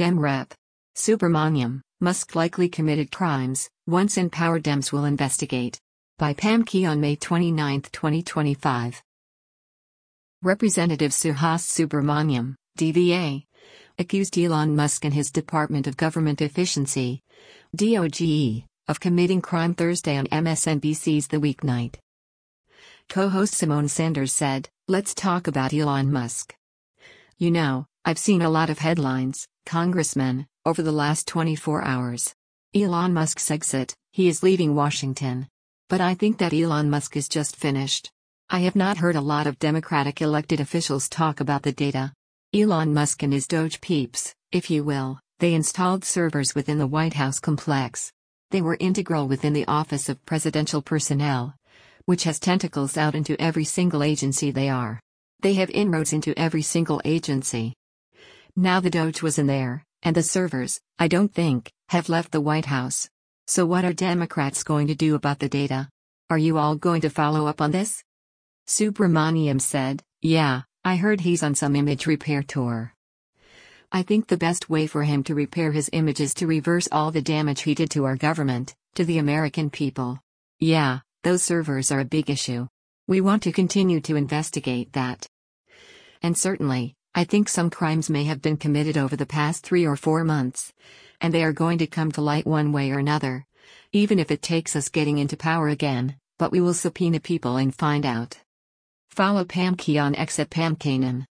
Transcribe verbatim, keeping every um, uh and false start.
Dem Rep. Subramaniam, Musk likely committed crimes, once in power Dems will investigate. By Pam Key on May twenty-ninth, twenty twenty-five. Representative Suhas Subramaniam, D V A, accused Elon Musk and his Department of Government Efficiency, D O G E, of committing crime Thursday on M S N B C's The Weeknight. Co-host Simone Sanders said, "Let's talk about Elon Musk. You know, I've seen a lot of headlines, Congressman, over the last twenty-four hours. Elon Musk's exit, he is leaving Washington. But I think that Elon Musk is just finished. I have not heard a lot of Democratic elected officials talk about the data. Elon Musk and his Doge peeps, if you will, they installed servers within the White House complex. They were integral within the Office of Presidential Personnel, which has tentacles out into every single agency they are. They have inroads into every single agency. Now the Doge was in there, and the servers, I don't think, have left the White House. So what are Democrats going to do about the data? Are you all going to follow up on this?" Subramaniam said, "Yeah, I heard he's on some image repair tour. I think the best way for him to repair his image is to reverse all the damage he did to our government, to the American people. Yeah, those servers are a big issue. We want to continue to investigate that. And certainly, I think some crimes may have been committed over the past three or four months. And they are going to come to light one way or another. Even if it takes us getting into power again, but we will subpoena people and find out." Follow Pam Key on X at Pam Kanan.